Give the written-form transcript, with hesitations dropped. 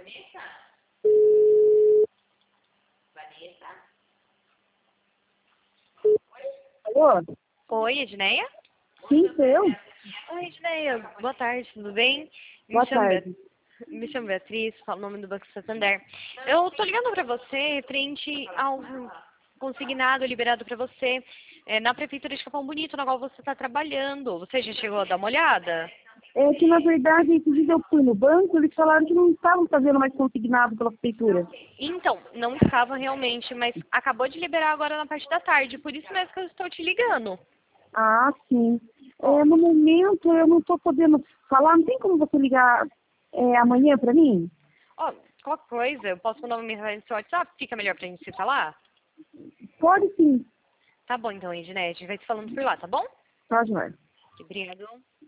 Alô? Oi, Edneia? Sim, sou eu? Oi, Edneia. Boa tarde, tudo bem? Boa tarde. Me chamo Beatriz, falo o nome do Banco Santander. Eu tô ligando para você frente ao consignado liberado para você na Prefeitura de Capão Bonito, na qual você está trabalhando. Você já chegou a dar uma olhada? É que, na verdade, esse dia eu fui no banco, eles falaram que não estavam fazendo mais consignado pela prefeitura. Então, não estava realmente, mas acabou de liberar agora na parte da tarde, por isso mesmo que eu estou te ligando. Ah, sim. No momento, eu não estou podendo falar. Não tem como você ligar amanhã para mim? Ó, qualquer coisa, eu posso mandar uma mensagem no seu WhatsApp? Fica melhor pra gente se falar? Pode sim. Tá bom, então, Ednet, a gente vai se falando por lá, tá bom? Tá, Joia. Obrigado.